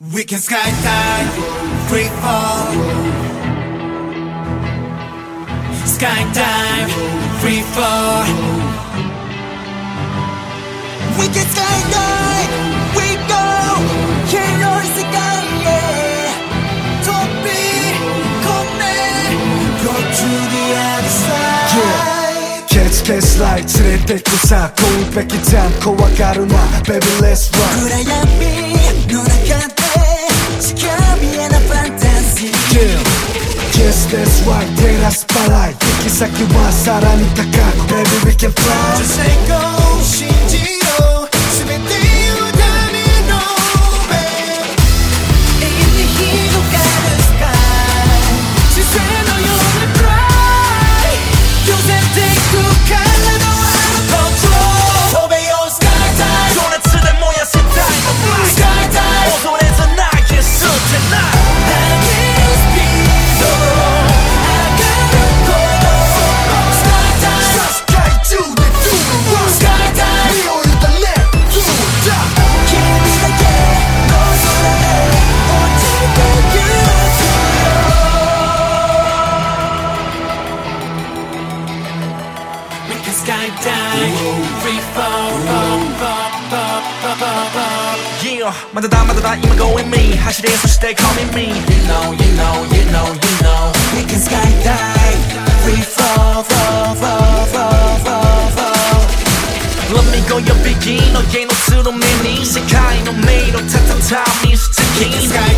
We can skydive, free fall. Skydive, free fall. We can skydive, we go. Hero 세계에 높이 걷네. Go to the other side. Catch, catch light 連れてくさ攻撃じゃん怖がるな Baby let's run 暗闇の中で近見えなファンタジー Yes that's right 照らすパライ行き先はさらに高く Baby we can fly Just say go 信じろ全てをダメの目永遠に広がるスカイ視線のような Cry 寄せてく体のControl 飛べよ Skydive 情熱で燃やせたいの Skydive 恐れず投げ捨てないまだだまだだ今 going me 走れそして call me me You know, you know, you know, you know We can skydive Free fall, fall, fall, fall, fall, fall Let me go your begin 너의 노트로 매니世界の迷路타타타 미스터 킹